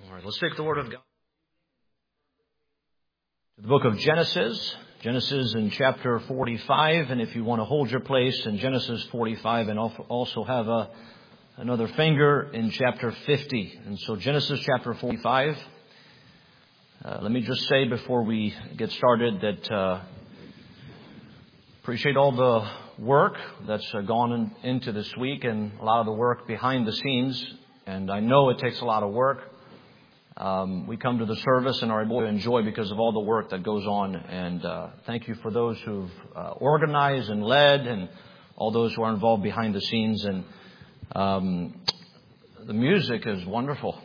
All right, let's take the Word of God. The book of Genesis. Genesis in chapter 45. And if you want to hold your place in Genesis 45 and also have another finger in chapter 50. And so Genesis chapter 45. Let me just say before we get started that appreciate all the work that's gone into this week and a lot of the work behind the scenes. And I know it takes a lot of work. We come to the service and are able to enjoy because of all the work that goes on. And thank you for those who've organized and led and all those who are involved behind the scenes. And the music is wonderful.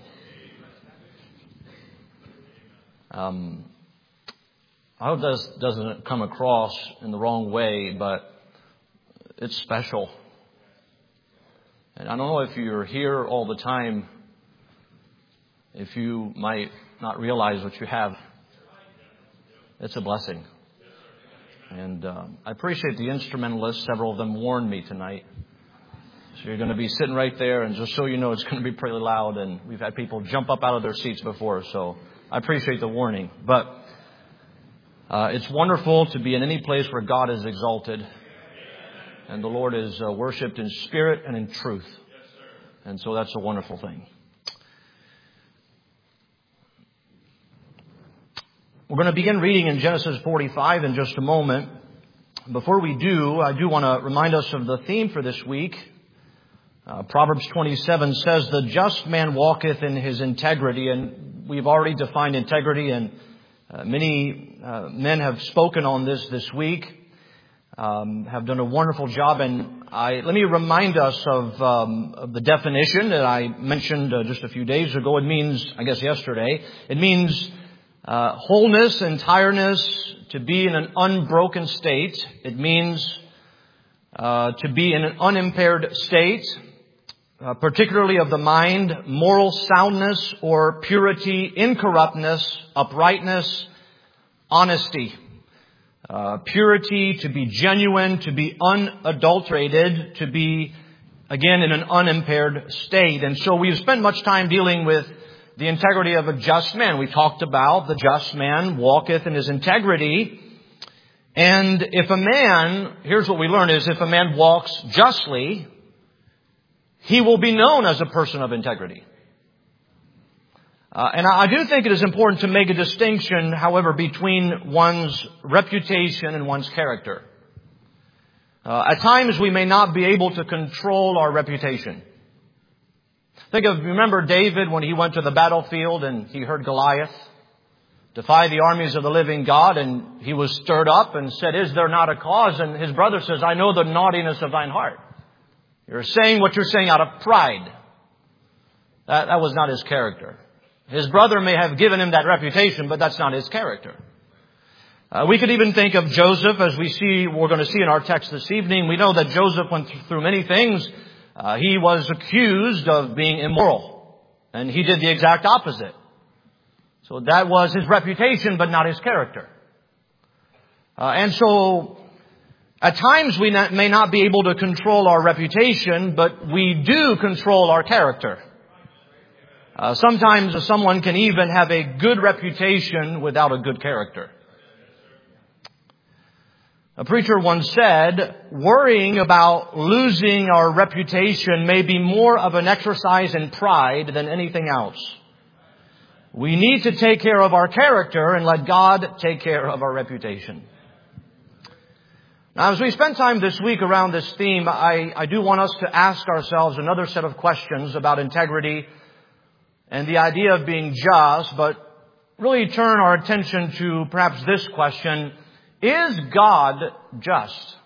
I hope this doesn't come across in the wrong way, but it's special. And I don't know if you're here all the time, if you might not realize what you have. It's a blessing. And I appreciate the instrumentalists. Several of them warned me tonight. So you're going to be sitting right there, and just so you know, it's going to be pretty loud. And we've had people jump up out of their seats before, so I appreciate the warning. But it's wonderful to be in any place where God is exalted and the Lord is worshipped in spirit and in truth. And so that's a wonderful thing. We're going to begin reading in Genesis 45 in just a moment. Before we do, I do want to remind us of the theme for this week. Proverbs 27 says, "The just man walketh in his integrity." And we've already defined integrity, and many men have spoken on this week, have done a wonderful job. And let me remind us of the definition that I mentioned just a few days ago. It means, I guess yesterday, it means wholeness, entireness, to be in an unbroken state. It means to be in an unimpaired state, particularly of the mind, moral soundness or purity, incorruptness, uprightness, honesty. Purity, to be genuine, to be unadulterated, to be, again, in an unimpaired state. And so we've spent much time dealing with the integrity of a just man. We talked about the just man walketh in his integrity. And if a man, here's what we learned, is if a man walks justly, he will be known as a person of integrity. And I do think it is important to make a distinction, however, between one's reputation and one's character. At times we may not be able to control our reputation. Remember David when he went to the battlefield and he heard Goliath defy the armies of the living God, and he was stirred up and said, "Is there not a cause?" And his brother says, "I know the naughtiness of thine heart. You're saying what you're saying out of pride." That was not his character. His brother may have given him that reputation, but that's not his character. We could even think of Joseph, as we're going to see in our text this evening. We know that Joseph went through many things. He was accused of being immoral, and he did the exact opposite. So that was his reputation, but not his character. And so at times we may not be able to control our reputation, but we do control our character. Sometimes someone can even have a good reputation without a good character. A preacher once said, "Worrying about losing our reputation may be more of an exercise in pride than anything else. We need to take care of our character and let God take care of our reputation." Now, as we spend time this week around this theme, I do want us to ask ourselves another set of questions about integrity and the idea of being just, but really turn our attention to perhaps this question: is God just?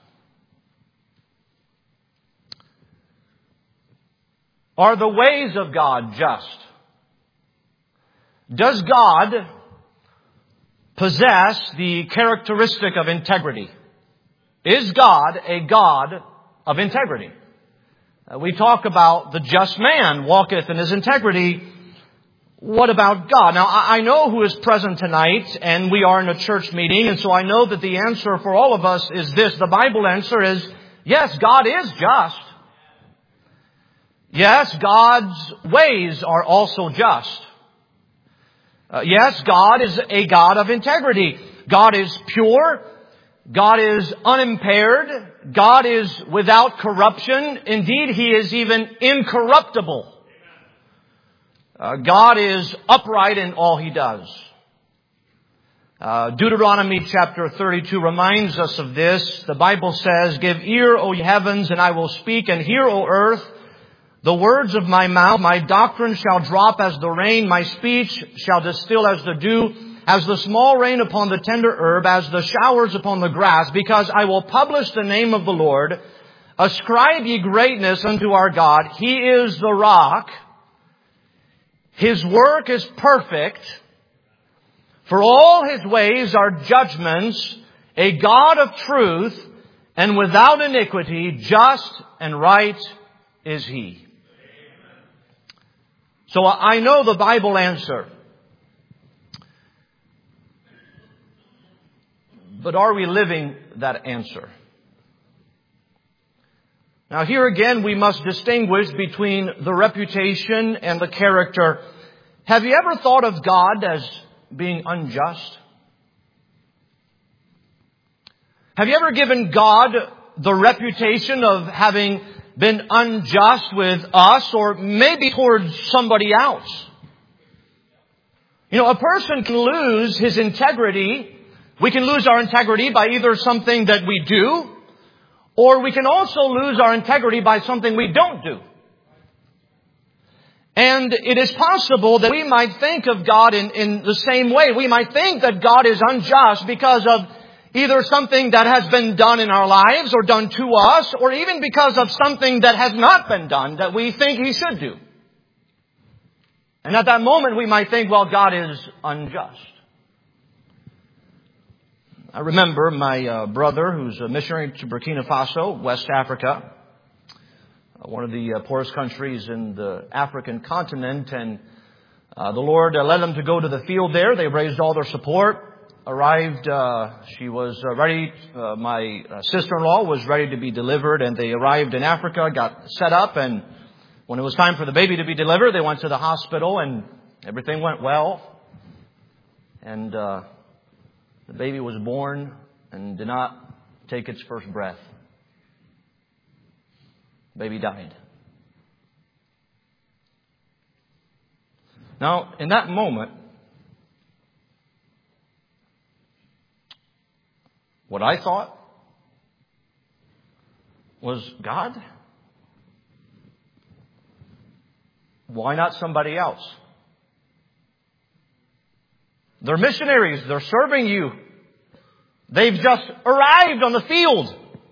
Are the ways of God just? Does God possess the characteristic of integrity? Is God a God of integrity? We talk about the just man walketh in his integrity. What about God? Now, I know who is present tonight, and we are in a church meeting, and so I know that the answer for all of us is this. The Bible answer is, yes, God is just. Yes, God's ways are also just. Yes, God is a God of integrity. God is pure. God is unimpaired. God is without corruption. Indeed, He is even incorruptible. God is upright in all He does. Deuteronomy chapter 32 reminds us of this. The Bible says, "Give ear, O ye heavens, and I will speak, and hear, O earth, the words of my mouth. My doctrine shall drop as the rain, my speech shall distill as the dew, as the small rain upon the tender herb, as the showers upon the grass, because I will publish the name of the Lord. Ascribe ye greatness unto our God. He is the rock. His work is perfect. For all His ways are judgments, a God of truth, and without iniquity, just and right is He." So I know the Bible answer. But are we living that answer? Now here again we must distinguish between the reputation and the character. Have you ever thought of God as being unjust? Have you ever given God the reputation of having been unjust with us or maybe towards somebody else? You know, a person can lose his integrity. We can lose our integrity by either something that we do, or we can also lose our integrity by something we don't do. And it is possible that we might think of God in the same way. We might think that God is unjust because of either something that has been done in our lives or done to us, or even because of something that has not been done that we think He should do. And at that moment we might think, well, God is unjust. I remember my brother, who's a missionary to Burkina Faso, West Africa, one of the poorest countries in the African continent, and the Lord led them to go to the field there. They raised all their support. Arrived, she was ready, my sister-in-law was ready to be delivered, and they arrived in Africa, got set up, and when it was time for the baby to be delivered, they went to the hospital, and everything went well. And the baby was born and did not take its first breath. The baby died. Now, in that moment, what I thought was, God, why not somebody else? They're missionaries. They're serving you. They've just arrived on the field.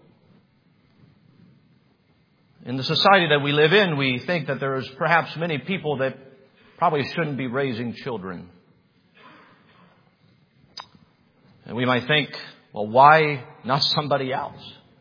In the society that we live in, we think that there's perhaps many people that probably shouldn't be raising children. And we might think, well, why not somebody else?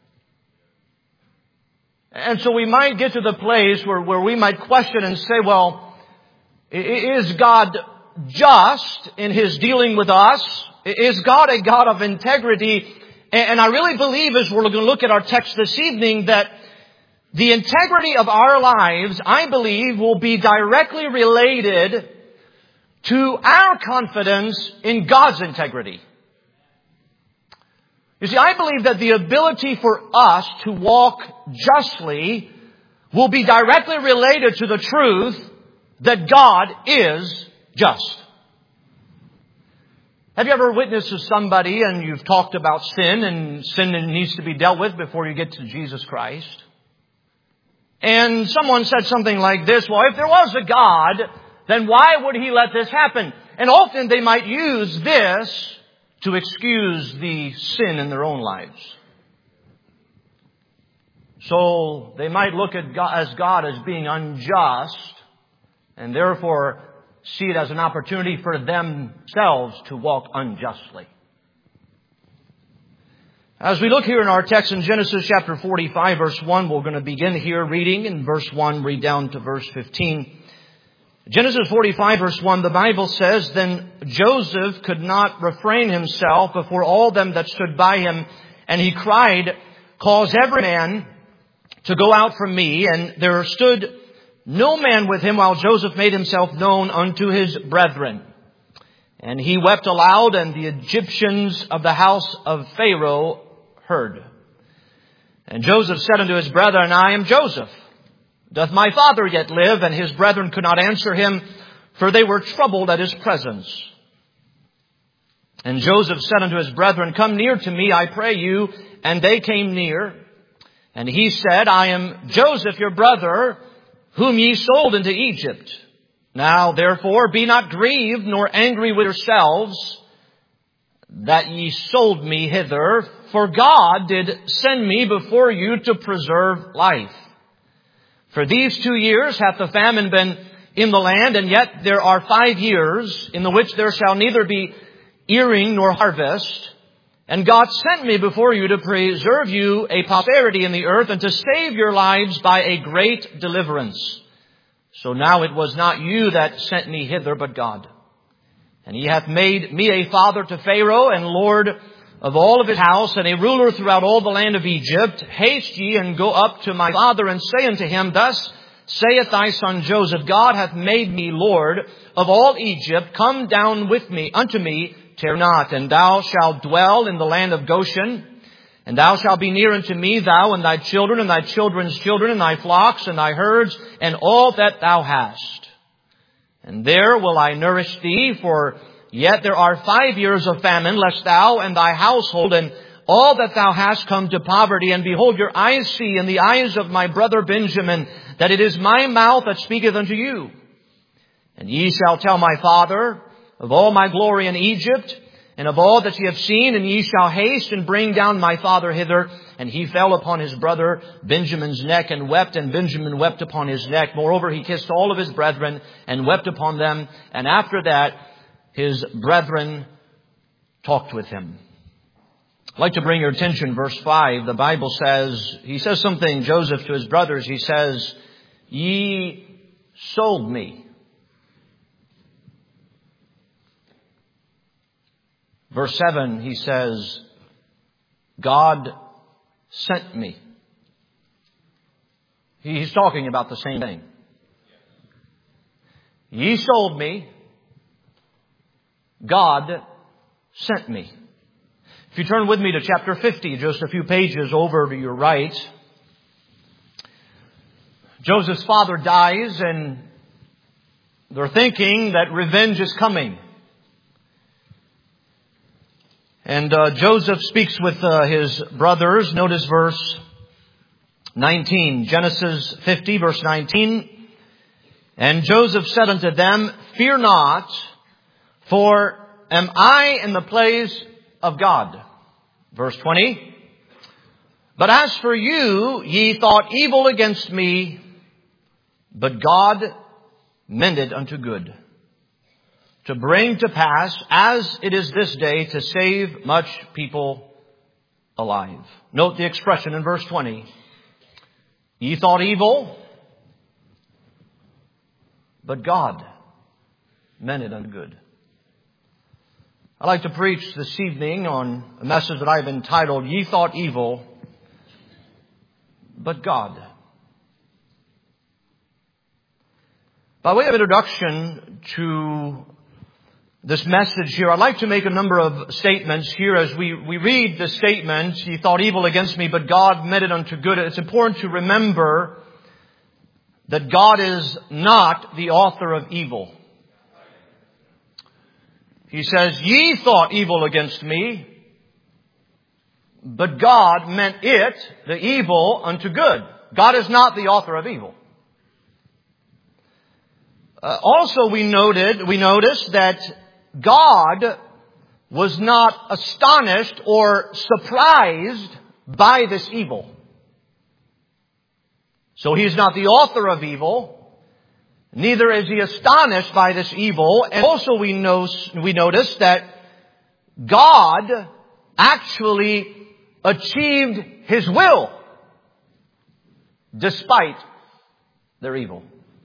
And so we might get to the place where we might question and say, well, is God just in His dealing with us? Is God a God of integrity? And I really believe, as we're going to look at our text this evening, that the integrity of our lives, I believe, will be directly related to our confidence in God's integrity. You see, I believe that the ability for us to walk justly will be directly related to the truth that God is just. Have you ever witnessed to somebody and you've talked about sin, and sin needs to be dealt with before you get to Jesus Christ? And someone said something like this, well, if there was a God, then why would He let this happen? And often they might use this to excuse the sin in their own lives. So they might look at God as being unjust, and therefore see it as an opportunity for themselves to walk unjustly. As we look here in our text in Genesis chapter 45, verse 1, we're going to begin here reading in verse 1, read down to verse 15. Genesis 45, verse 1, the Bible says, Then Joseph could not refrain himself before all them that stood by him, and he cried, Cause every man to go out from me. And there stood no man with him while Joseph made himself known unto his brethren. And he wept aloud, and the Egyptians of the house of Pharaoh heard. And Joseph said unto his brethren, I am Joseph. Doth my father yet live? And his brethren could not answer him, for they were troubled at his presence. And Joseph said unto his brethren, Come near to me, I pray you. And they came near. And he said, I am Joseph your brother, whom ye sold into Egypt. Now therefore be not grieved nor angry with yourselves that ye sold me hither, for God did send me before you to preserve life. For these 2 years hath the famine been in the land, and yet there are 5 years in the which there shall neither be earing nor harvest. And God sent me before you to preserve you a posterity in the earth, and to save your lives by a great deliverance. So now it was not you that sent me hither, but God. And he hath made me a father to Pharaoh, and lord of all of his house, and a ruler throughout all the land of Egypt. Haste ye, and go up to my father, and say unto him, Thus saith thy son Joseph, God hath made me Lord of all Egypt. Come down with me unto me, tarry not. And thou shalt dwell in the land of Goshen. And thou shalt be near unto me, thou and thy children, and thy children's children, and thy flocks, and thy herds, and all that thou hast. And there will I nourish thee, for yet there are 5 years of famine, lest thou and thy household and all that thou hast come to poverty. And behold, your eyes see, and the eyes of my brother Benjamin, that it is my mouth that speaketh unto you. And ye shall tell my father of all my glory in Egypt, and of all that ye have seen, and ye shall haste and bring down my father hither. And he fell upon his brother Benjamin's neck and wept, and Benjamin wept upon his neck. Moreover, he kissed all of his brethren and wept upon them. And after that, his brethren talked with him. I'd like to bring your attention, verse 5. The Bible says, he says something, Joseph, to his brothers. He says, Ye sold me. Verse 7, he says, God sent me. He's talking about the same thing. Ye sold me. God sent me. If you turn with me to chapter 50, just a few pages over to your right, Joseph's father dies, and they're thinking that revenge is coming. And Joseph speaks with his brothers. Notice verse 19. Genesis 50, verse 19. And Joseph said unto them, Fear not, for am I in the place of God? Verse 20. But as for you, ye thought evil against me, but God meant it unto good, to bring to pass, as it is this day, to save much people alive. Note the expression in verse 20. Ye thought evil, but God meant it unto good. I'd like to preach this evening on a message that I've entitled, Ye thought evil, but God. By way of introduction to this message here, I'd like to make a number of statements here as we read the statement, Ye thought evil against me, but God meant it unto good. It's important to remember that God is not the author of evil. He says, Ye thought evil against me, but God meant it, the evil, unto good. God is not the author of evil. Also, we noticed that God was not astonished or surprised by this evil. So He's not the author of evil. Neither is He astonished by this evil. And also we notice that God actually achieved His will despite their evil.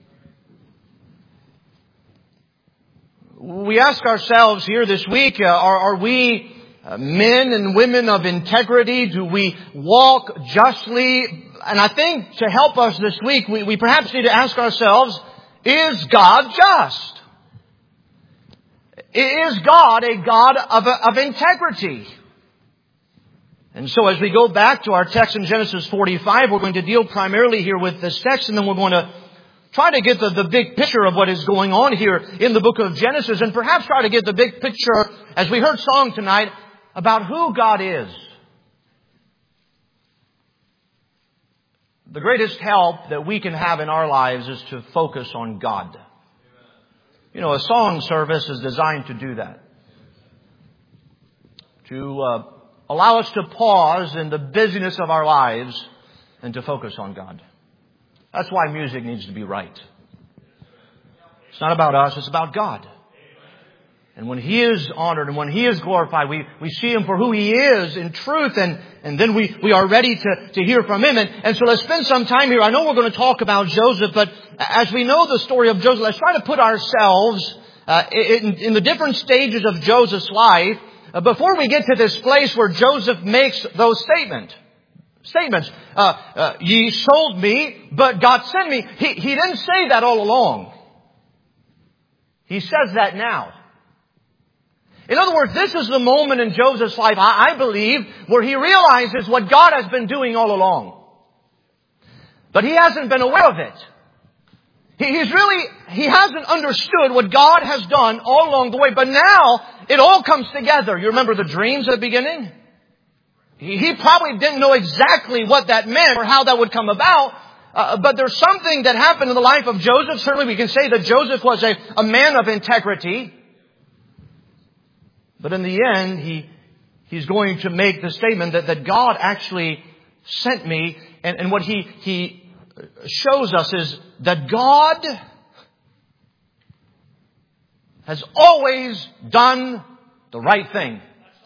We ask ourselves here this week, are we men and women of integrity? Do we walk justly? And I think to help us this week, we perhaps need to ask ourselves, is God just? Is God a God of integrity? And so as we go back to our text in Genesis 45, we're going to deal primarily here with this text, and then we're going to try to get the big picture of what is going on here in the book of Genesis, and perhaps try to get the big picture, as we heard song tonight, about who God is. The greatest help that we can have in our lives is to focus on God. You know, a song service is designed to do that. To allow us to pause in the busyness of our lives and to focus on God. That's why music needs to be right. It's not about us, it's about God. And when He is honored and when He is glorified, we see Him for who He is in truth, and then we are ready to hear from Him. And so let's spend some time here. I know we're going to talk about Joseph, but as we know the story of Joseph, let's try to put ourselves in the different stages of Joseph's life before we get to this place where Joseph makes those statements. Ye sold me, but God sent me. He didn't say that all along. He says that now. In other words, this is the moment in Joseph's life, I believe, where he realizes what God has been doing all along. But he hasn't been aware of it. He hasn't understood what God has done all along the way. But now, it all comes together. You remember the dreams at the beginning? He probably didn't know exactly what that meant or how that would come about. But there's something that happened in the life of Joseph. Certainly we can say that Joseph was a man of integrity. But in the end, he's going to make the statement that God actually sent me. And what he shows us is that God has always done the right thing.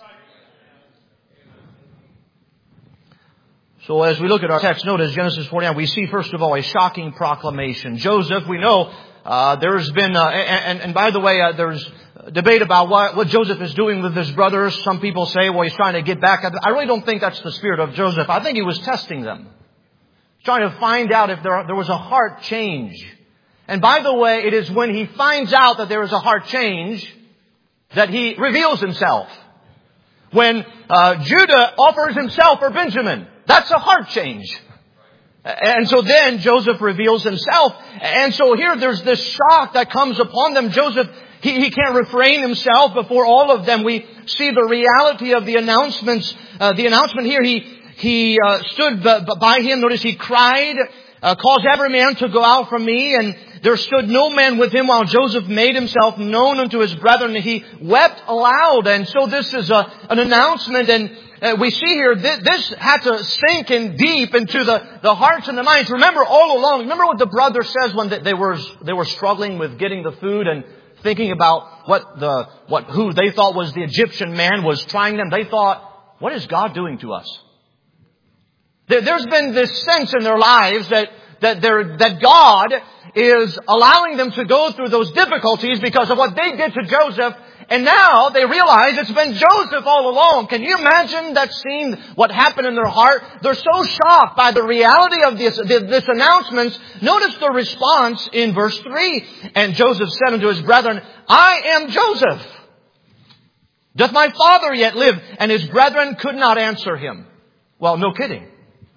So as we look at our text, notice Genesis 49, we see first of all a shocking proclamation. Joseph, we know there's been, and by the way, there's debate about what Joseph is doing with his brothers. Some people say, well, he's trying to get back at them. I really don't think that's the spirit of Joseph. I think he was testing them. He's trying to find out if there was a heart change. And by the way, it is when he finds out that there is a heart change that he reveals himself. When Judah offers himself for Benjamin, that's a heart change. And so then Joseph reveals himself. And so here there's this shock that comes upon them. Joseph, he can't refrain himself before all of them. We see the reality of the announcements. The announcement here, he stood by him. Notice he cried, cause every man to go out from me. And there stood no man with him while Joseph made himself known unto his brethren. He wept aloud. And so this is an announcement. And we see here, this had to sink in deep into the hearts and the minds. Remember all along, remember what the brother says when they were struggling with getting the food and thinking about who they thought was the Egyptian man was trying them. They thought, what is God doing to us? There's been this sense in their lives that God is allowing them to go through those difficulties because of what they did to Joseph. And now they realize it's been Joseph all along. Can you imagine that scene, what happened in their heart? They're so shocked by the reality of this announcement. Notice the response in verse 3. And Joseph said unto his brethren, I am Joseph. Doth my father yet live? And his brethren could not answer him. Well, no kidding.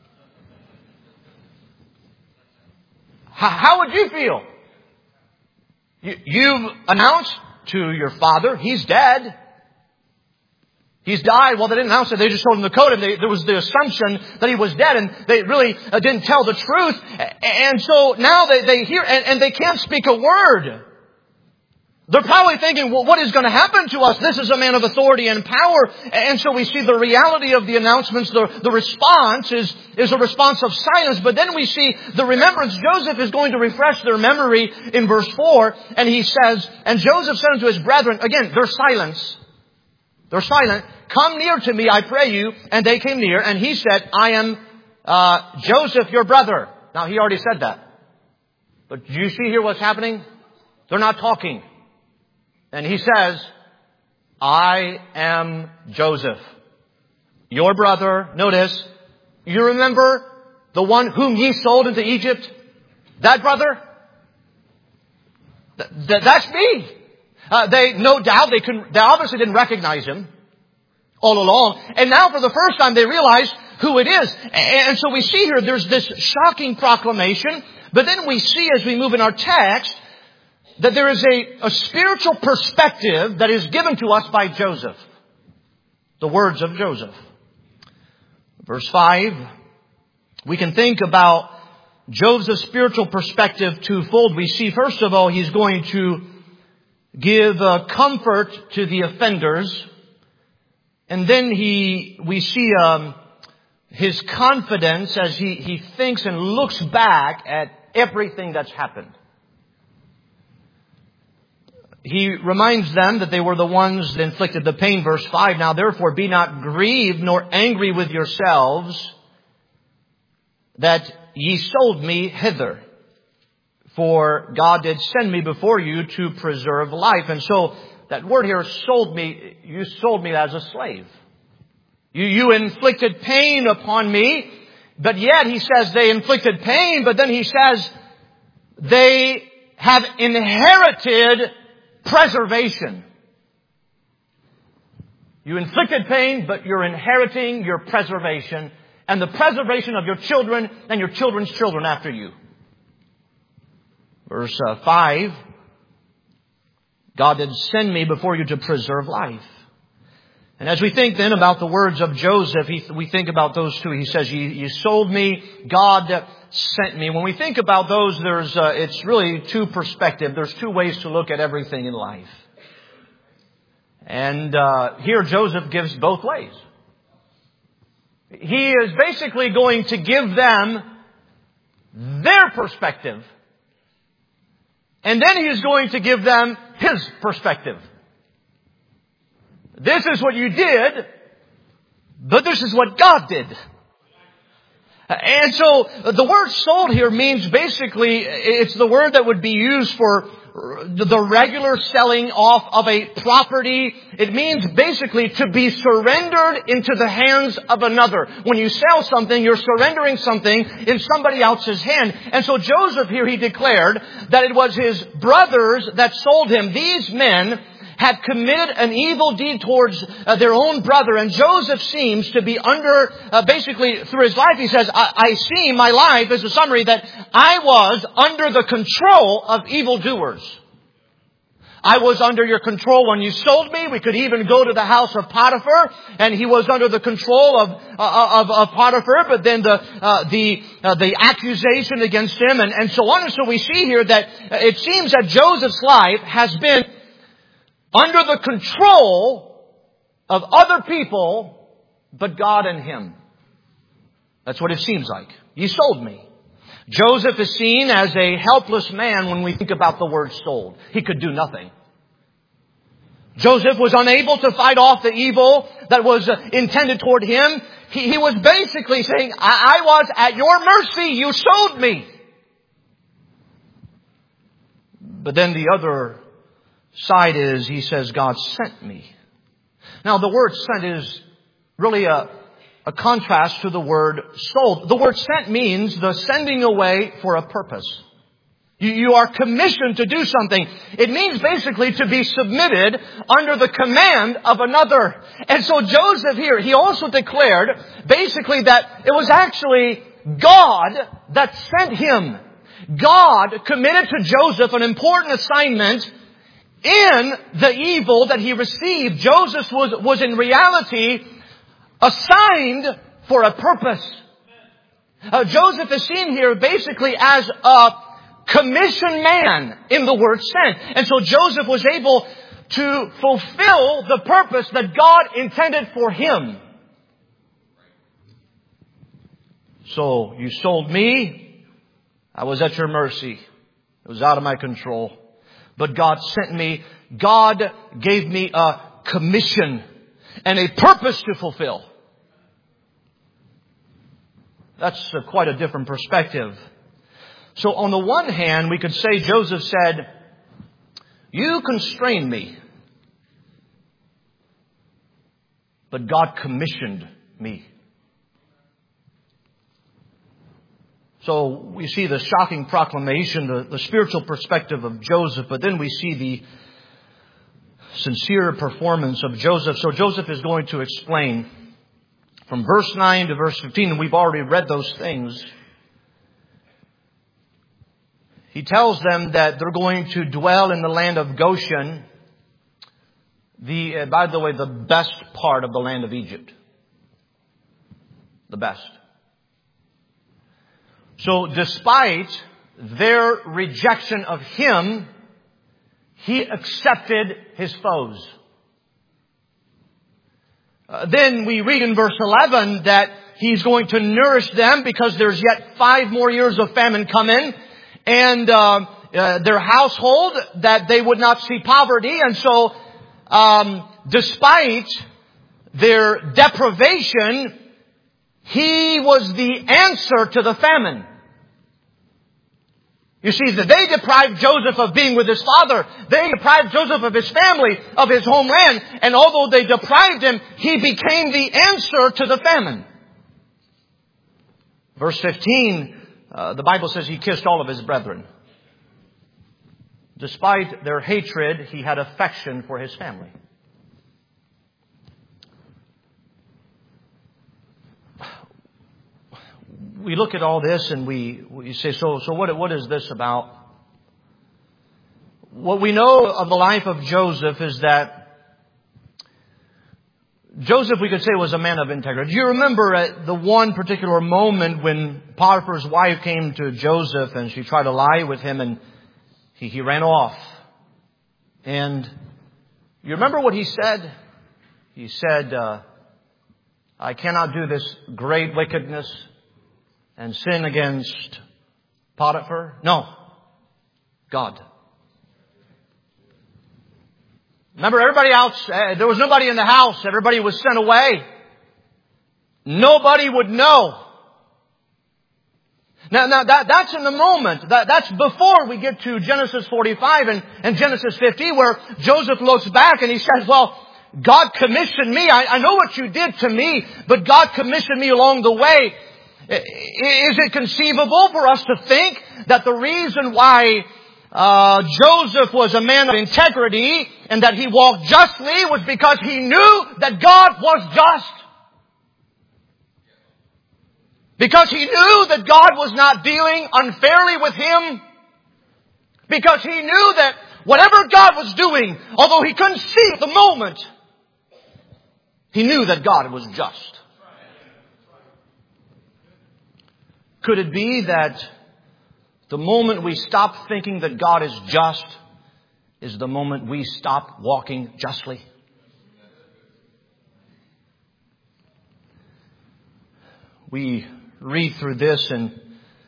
How would you feel? You've announced to your father, he's dead. He's died. Well, they didn't announce it. They just told him the code. And there was the assumption that he was dead. And they really didn't tell the truth. And so now they hear, and they can't speak a word. They're probably thinking, well, what is going to happen to us? This is a man of authority and power. And so we see the reality of the announcements. The response is a response of silence. But then we see the remembrance. Joseph is going to refresh their memory in verse 4. And he says, and Joseph said unto his brethren, again, they're silent. Come near to me, I pray you. And they came near. And he said, I am Joseph, your brother. Now, he already said that. But do you see here what's happening? They're not talking. And he says, I am Joseph, your brother. Notice, you remember the one whom ye sold into Egypt? That brother? That's me. They obviously didn't recognize him all along. And now for the first time they realize who it is. And so we see here there's this shocking proclamation. But then we see as we move in our text that there is a spiritual perspective that is given to us by Joseph. The words of Joseph. Verse 5, we can think about Joseph's spiritual perspective twofold. We see, first of all, he's going to give comfort to the offenders. And then we see his confidence as he thinks and looks back at everything that's happened. He reminds them that they were the ones that inflicted the pain. Verse 5, now therefore be not grieved nor angry with yourselves that ye sold me hither. For God did send me before you to preserve life. And so that word here, sold me, you sold me as a slave. You inflicted pain upon me. But yet he says they inflicted pain, but then he says they have inherited preservation. You inflicted pain, but you're inheriting your preservation and the preservation of your children and your children's children after you. Verse 5, God did send me before you to preserve life. And as we think then about the words of Joseph, we think about those two. He says, you sold me, God sent me. When we think about those, it's really two perspectives. There's two ways to look at everything in life. And here Joseph gives both ways. He is basically going to give them their perspective. And then he is going to give them his perspective. This is what you did, but this is what God did. And so the word sold here means basically, it's the word that would be used for the regular selling off of a property. It means basically to be surrendered into the hands of another. When you sell something, you're surrendering something in somebody else's hand. And so Joseph here, he declared that it was his brothers that sold him. These men had committed an evil deed towards their own brother. And Joseph seems to be under, basically through his life, he says, I see my life as a summary that I was under the control of evildoers. I was under your control when you sold me. We could even go to the house of Potiphar, and he was under the control of Potiphar. But then the accusation against him, and so on. And so we see here that it seems that Joseph's life has been under the control of other people, but God and him. That's what it seems like. You sold me. Joseph is seen as a helpless man when we think about the word sold. He could do nothing. Joseph was unable to fight off the evil that was intended toward him. He was basically saying, I was at your mercy. You sold me. But then the other side is, he says, God sent me. Now, the word sent is really a contrast to the word sold. The word sent means the sending away for a purpose. You are commissioned to do something. It means basically to be submitted under the command of another. And so Joseph here, he also declared basically that it was actually God that sent him. God committed to Joseph an important assignment in the evil that he received. Joseph was in reality assigned for a purpose. Joseph is seen here basically as a commissioned man in the word sent. And so Joseph was able to fulfill the purpose that God intended for him. So you sold me. I was at your mercy. It was out of my control. But God sent me. God gave me a commission and a purpose to fulfill. That's quite a different perspective. So on the one hand, we could say Joseph said, you constrained me, but God commissioned me. So we see the shocking proclamation, the spiritual perspective of Joseph, but then we see sincere performance of Joseph. So Joseph is going to explain from verse 9 to verse 15, and we've already read those things. He tells them that they're going to dwell in the land of Goshen, by the way, the best part of the land of Egypt. The best. So despite their rejection of him, he accepted his foes. Then we read in verse 11 that he's going to nourish them because there's yet 5 more years of famine coming. And their household, that they would not see poverty. And so, despite their deprivation, he was the answer to the famine. You see, that they deprived Joseph of being with his father. They deprived Joseph of his family, of his homeland. And although they deprived him, he became the answer to the famine. Verse 15, the Bible says he kissed all of his brethren. Despite their hatred, he had affection for his family. We look at all this and we say, so what is this about? What we know of the life of Joseph is that Joseph, we could say, was a man of integrity. Do you remember at the one particular moment when Potiphar's wife came to Joseph and she tried to lie with him and he ran off? And you remember what he said? He said, I cannot do this great wickedness and sin against Potiphar. No, God. Remember, everybody else, there was nobody in the house. Everybody was sent away. Nobody would know. Now that's in the moment. That's before we get to Genesis 45 and Genesis 50, where Joseph looks back and he says, well, God commissioned me. I know what you did to me, but God commissioned me along the way. Is it conceivable for us to think that the reason why Joseph was a man of integrity and that he walked justly was because he knew that God was just? Because he knew that God was not dealing unfairly with him? Because he knew that whatever God was doing, although he couldn't see at the moment, he knew that God was just. Could it be that the moment we stop thinking that God is just is the moment we stop walking justly? We read through this and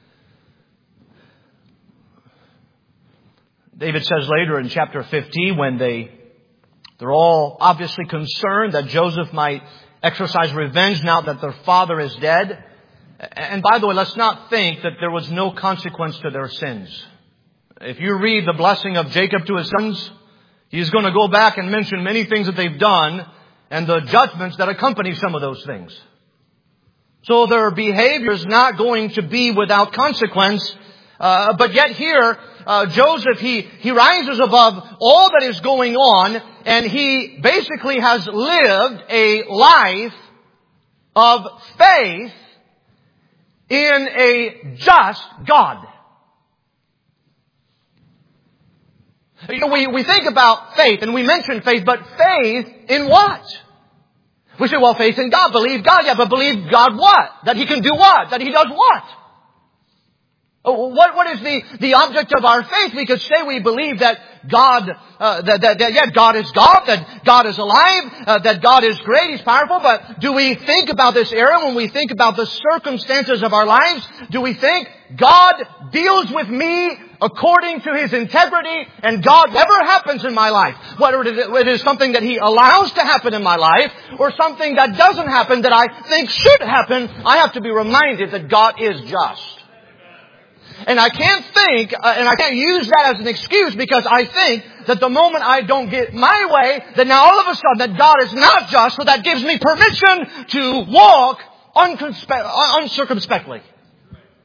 David says later in chapter 50, when they're all obviously concerned that Joseph might exercise revenge now that their father is dead. And by the way, let's not think that there was no consequence to their sins. If you read the blessing of Jacob to his sons, he's going to go back and mention many things that they've done and the judgments that accompany some of those things. So their behavior is not going to be without consequence. But yet here, Joseph, he rises above all that is going on, and he basically has lived a life of faith in a just God. You know, we think about faith and we mention faith, but faith in what? We say, well, faith in God, believe God. Yeah, but believe God what? That He can do what? That He does what? What is the object of our faith? We could say we believe that God, God is God, that God is alive, that God is great, He's powerful, but do we think about this era when we think about the circumstances of our lives? Do we think God deals with me according to His integrity, and God, whatever happens in my life, whether it is something that He allows to happen in my life, or something that doesn't happen that I think should happen, I have to be reminded that God is just. And I can't think, and I can't use that as an excuse, because I think that the moment I don't get my way, that now all of a sudden that God is not just, so that gives me permission to walk uncircumspectly.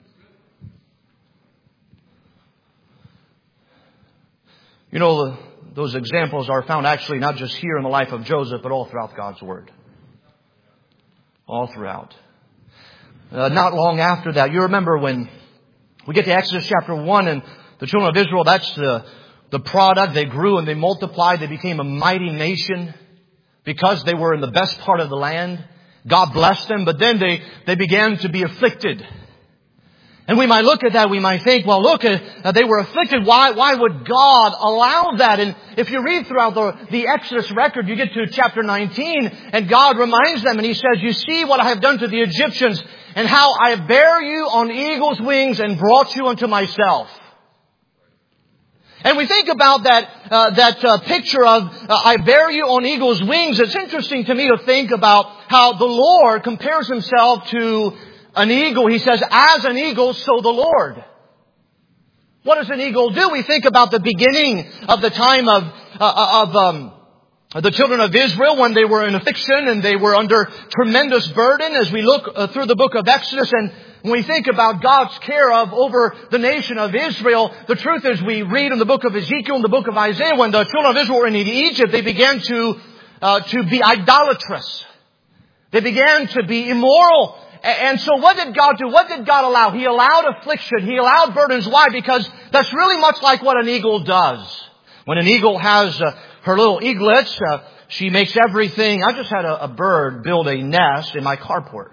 You know, those examples are found actually not just here in the life of Joseph, but all throughout God's Word. All throughout. Not long after that, you remember when we get to Exodus chapter 1 and the children of Israel, that's the product. They grew and they multiplied. They became a mighty nation because they were in the best part of the land. God blessed them, but then they began to be afflicted. And we might look at that, we might think, well, look, they were afflicted. Why would God allow that? And if you read throughout the Exodus record, you get to chapter 19, and God reminds them, and He says, you see what I have done to the Egyptians, and how I bear you on eagle's wings and brought you unto myself. And we think about that picture of I bear you on eagle's wings. It's interesting to me to think about how the Lord compares Himself to an eagle. He says, as an eagle, so the Lord. What does an eagle do? We think about the beginning of the time of the children of Israel when they were in affliction and they were under tremendous burden as we look through the book of Exodus. And when we think about God's care over the nation of Israel, the truth is we read in the book of Ezekiel and the book of Isaiah, when the children of Israel were in Egypt, they began to be idolatrous. They began to be immoral. And so what did God do? What did God allow? He allowed affliction. He allowed burdens. Why? Because that's really much like what an eagle does. When an eagle has her little eaglets, she makes everything. I just had a bird build a nest in my carport.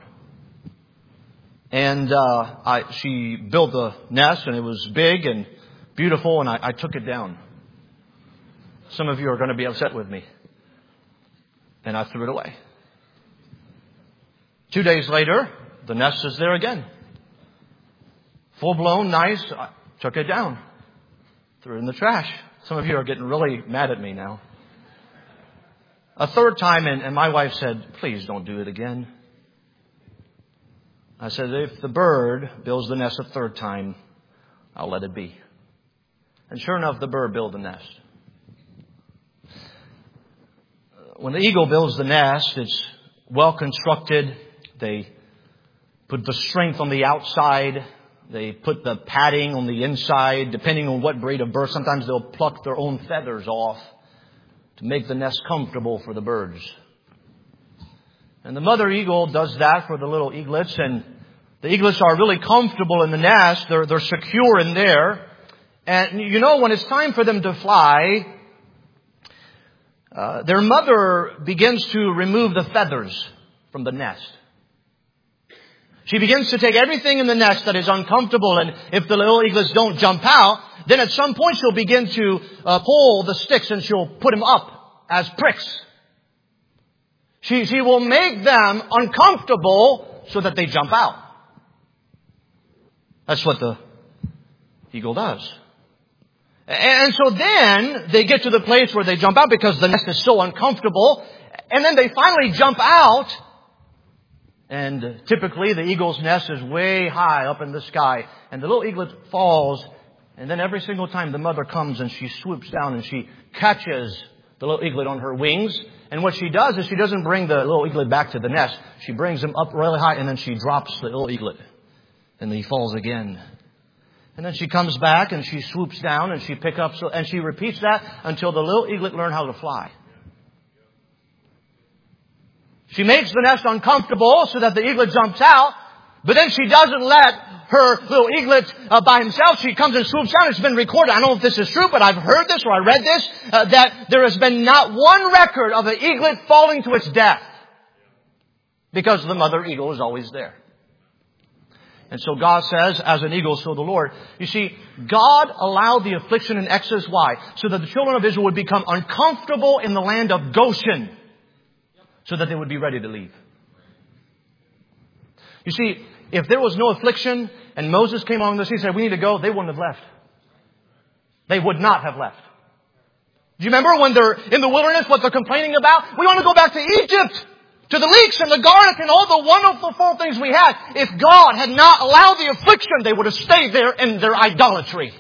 And she built the nest, and it was big and beautiful, and I took it down. Some of you are going to be upset with me. And I threw it away. 2 days later, the nest is there again. Full blown, nice. I took it down. Threw it in the trash. Some of you are getting really mad at me now. A third time, and my wife said, please don't do it again. I said, if the bird builds the nest a third time, I'll let it be. And sure enough, the bird built the nest. When the eagle builds the nest, it's well constructed. They put the strength on the outside. They put the padding on the inside. Depending on what breed of bird, sometimes they'll pluck their own feathers off to make the nest comfortable for the birds. And the mother eagle does that for the little eaglets. And the eaglets are really comfortable in the nest. They're secure in there. And you know, when it's time for them to fly, their mother begins to remove the feathers from the nest. She begins to take everything in the nest that is uncomfortable, and if the little eaglets don't jump out, then at some point she'll begin to pull the sticks and she'll put them up as pricks. She will make them uncomfortable so that they jump out. That's what the eagle does. And so then they get to the place where they jump out because the nest is so uncomfortable, and then they finally jump out. And typically the eagle's nest is way high up in the sky. And the little eaglet falls. And then every single time the mother comes and she swoops down and she catches the little eaglet on her wings. And what she does is she doesn't bring the little eaglet back to the nest. She brings him up really high and then she drops the little eaglet. And then he falls again. And then she comes back and she swoops down and she picks up. And she repeats that until the little eaglet learns how to fly. She makes the nest uncomfortable so that the eaglet jumps out, but then she doesn't let her little eaglet by himself. She comes and swoops down. It's been recorded. I don't know if this is true, but I've heard this or I read this, that there has been not one record of an eaglet falling to its death because the mother eagle is always there. And so God says, as an eagle, so the Lord. You see, God allowed the affliction in Exodus. Why? So that the children of Israel would become uncomfortable in the land of Goshen, so that they would be ready to leave. You see, if there was no affliction and Moses came along the sea and said, we need to go, they wouldn't have left. They would not have left. Do you remember when they're in the wilderness, what they're complaining about? We want to go back to Egypt, to the leeks and the garlic and all the wonderful things we had. If God had not allowed the affliction, they would have stayed there in their idolatry.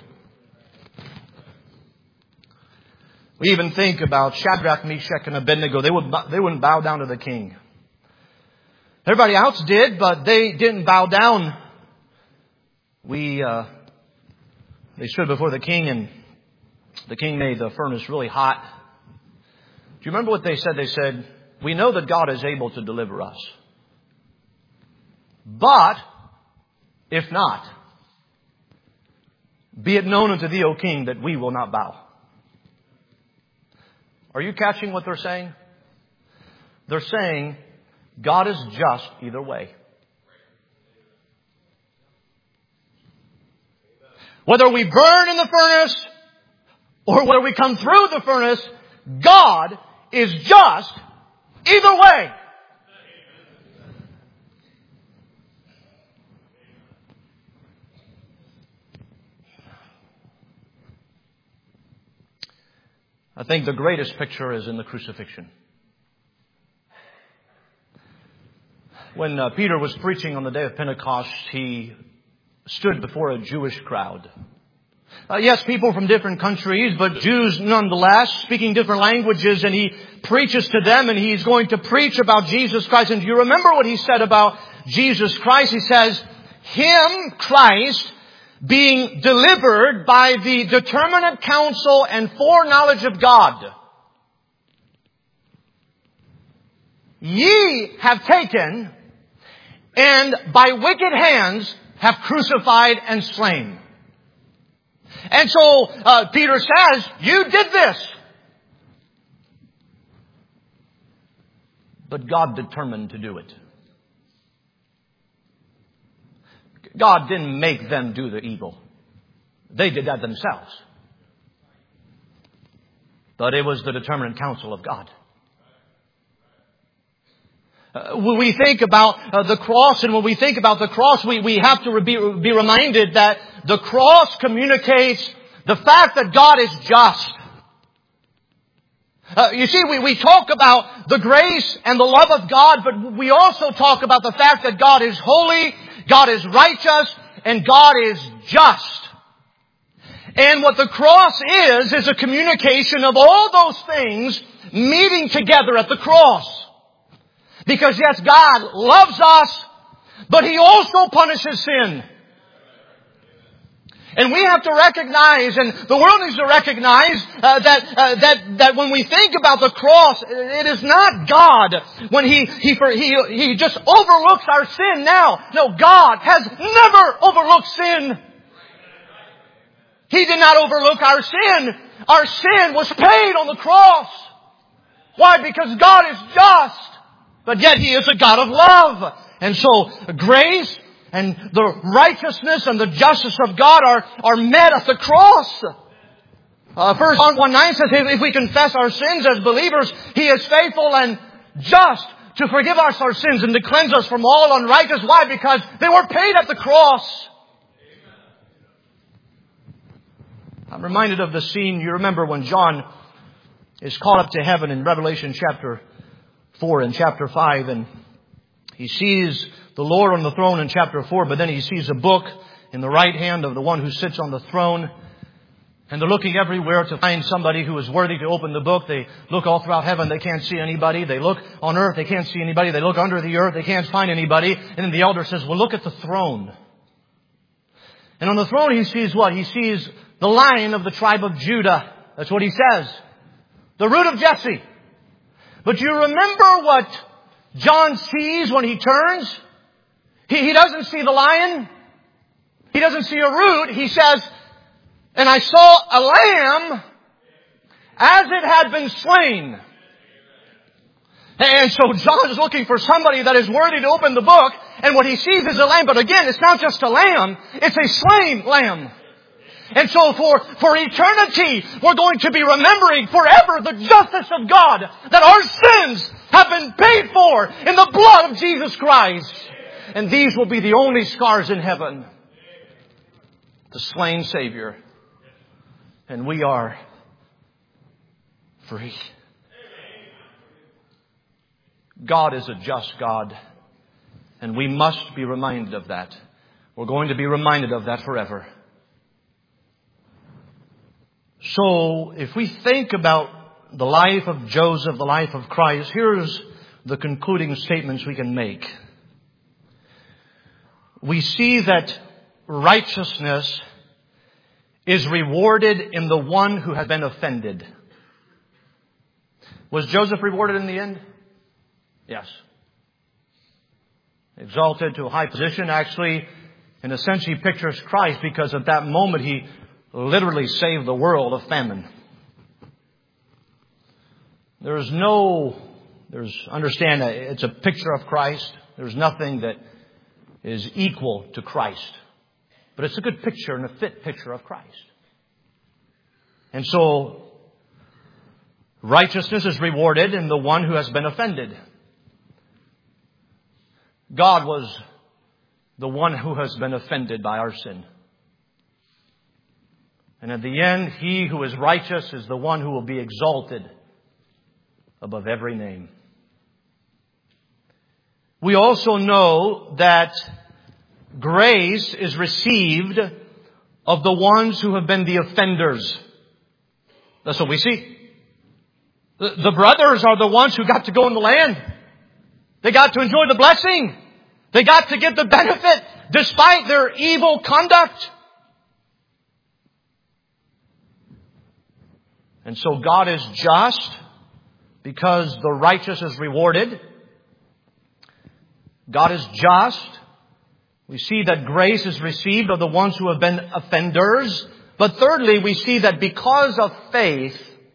We even think about Shadrach, Meshach, and Abednego. They wouldn't bow down to the king. Everybody else did, but they didn't bow down. They stood before the king, and the king made the furnace really hot. Do you remember what they said? They said, "We know that God is able to deliver us. But if not, be it known unto thee, O king, that we will not bow." Are you catching what they're saying? They're saying God is just either way. Whether we burn in the furnace or whether we come through the furnace, God is just either way. I think the greatest picture is in the crucifixion. When Peter was preaching on the day of Pentecost, he stood before a Jewish crowd. Yes, people from different countries, but Jews nonetheless, speaking different languages, and he preaches to them, and he's going to preach about Jesus Christ. And do you remember what he said about Jesus Christ? He says, Him, Christ, being delivered by the determinate counsel and foreknowledge of God, ye have taken, and by wicked hands have crucified and slain. And so Peter says, you did this. But God determined to do it. God didn't make them do the evil. They did that themselves. But it was the determinate counsel of God. When we think about the cross, and when we think about the cross, we have to be reminded that the cross communicates the fact that God is just. You see, we talk about the grace and the love of God, but we also talk about the fact that God is holy, God is righteous, and God is just. And what the cross is a communication of all those things meeting together at the cross. Because yes, God loves us, but He also punishes sin. And we have to recognize, and the world needs to recognize, that when we think about the cross, it is not God when He just overlooks our sin now. No, God has never overlooked sin. He did not overlook our sin. Our sin was paid on the cross. Why? Because God is just. But yet He is a God of love. And so grace and the righteousness and the justice of God are met at the cross. 1 John 1:9 says, if we confess our sins as believers, He is faithful and just to forgive us our sins and to cleanse us from all unrighteousness. Why? Because they were paid at the cross. I'm reminded of the scene, you remember when John is caught up to heaven in Revelation chapter 4 and chapter 5, and he sees the Lord on the throne in chapter 4, but then he sees a book in the right hand of the one who sits on the throne. And they're looking everywhere to find somebody who is worthy to open the book. They look all throughout heaven, they can't see anybody. They look on earth, they can't see anybody. They look under the earth, they can't find anybody. And then the elder says, well, look at the throne. And on the throne he sees what? He sees the Lion of the tribe of Judah. That's what he says. The root of Jesse. But you remember what John sees when he turns? He doesn't see the lion. He doesn't see a root. He says, and I saw a lamb as it had been slain. And so John is looking for somebody that is worthy to open the book. And what he sees is a lamb. But again, it's not just a lamb. It's a slain lamb. And so for eternity, we're going to be remembering forever the justice of God. That our sins have been paid for in the blood of Jesus Christ. And these will be the only scars in heaven. The slain Savior. And we are free. God is a just God. And we must be reminded of that. We're going to be reminded of that forever. So, if we think about the life of Joseph, the life of Christ, here's the concluding statements we can make. We see that righteousness is rewarded in the one who has been offended. Was Joseph rewarded in the end? Yes. Exalted to a high position. Actually, in a sense, he pictures Christ because at that moment he literally saved the world of famine. Understand that it's a picture of Christ. There's nothing that is equal to Christ. But it's a good picture and a fit picture of Christ. And so, righteousness is rewarded in the one who has been offended. God was the one who has been offended by our sin. And at the end, he who is righteous is the one who will be exalted above every name. We also know that grace is received of the ones who have been the offenders. That's what we see. The brothers are the ones who got to go in the land. They got to enjoy the blessing. They got to get the benefit despite their evil conduct. And so God is just because the righteous is rewarded. God is just. We see that grace is received of the ones who have been offenders. But thirdly, we see that because of faith,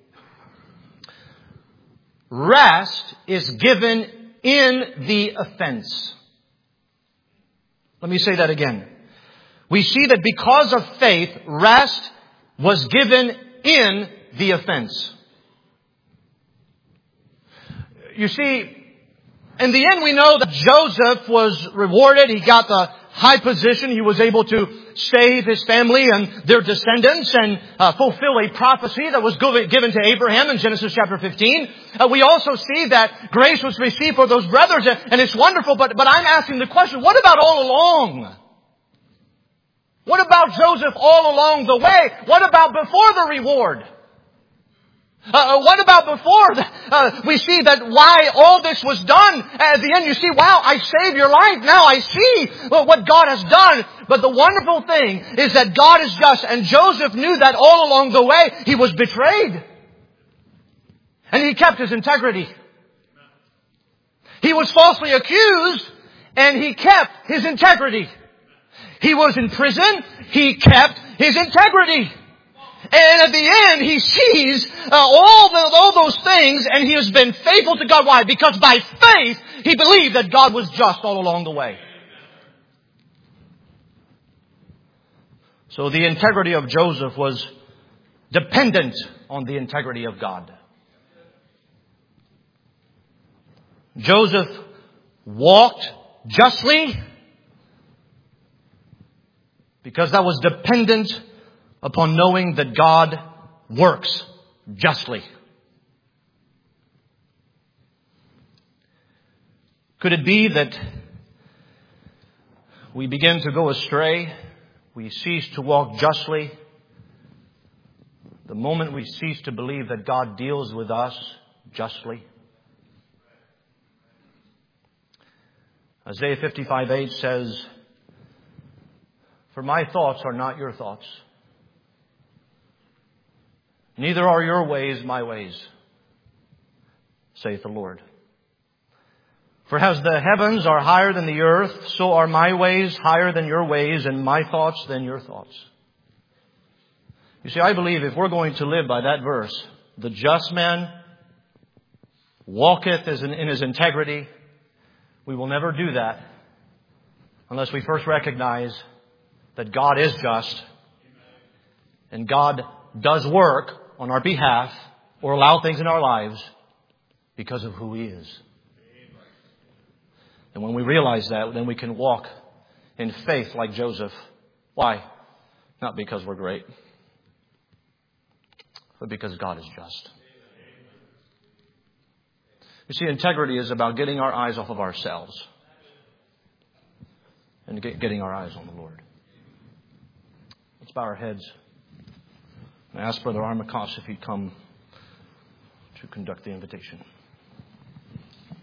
rest is given in the offense. Let me say that again. We see that because of faith, rest was given in the offense. You see, in the end we know that Joseph was rewarded. He got the high position. He was able to save his family and their descendants and fulfill a prophecy that was given to Abraham in Genesis chapter 15. We also see that grace was received for those brothers, and it's wonderful, but I'm asking the question, what about all along? What about Joseph all along the way? What about before the reward? What about before? We see that why all this was done. At the end you see, wow, I saved your life. Now I see what God has done. But the wonderful thing is that God is just. And Joseph knew that all along the way he was betrayed. And he kept his integrity. He was falsely accused and he kept his integrity. He was in prison. He kept his integrity. And at the end, he sees all those things, and he has been faithful to God. Why? Because by faith, he believed that God was just all along the way. So the integrity of Joseph was dependent on the integrity of God. Joseph walked justly because that was dependent upon knowing that God works justly. Could it be that we begin to go astray? We cease to walk justly the moment we cease to believe that God deals with us justly. Isaiah 55:8 says, "For my thoughts are not your thoughts. Neither are your ways my ways, saith the Lord. For as the heavens are higher than the earth, so are my ways higher than your ways, and my thoughts than your thoughts." You see, I believe if we're going to live by that verse, the just man walketh in his integrity, we will never do that unless we first recognize that God is just and God does work on our behalf or allow things in our lives because of who He is. And when we realize that, then we can walk in faith like Joseph. Why? Not because we're great, but because God is just. You see, integrity is about getting our eyes off of ourselves and getting our eyes on the Lord. Let's bow our heads. I ask Brother Armacost if he'd come to conduct the invitation.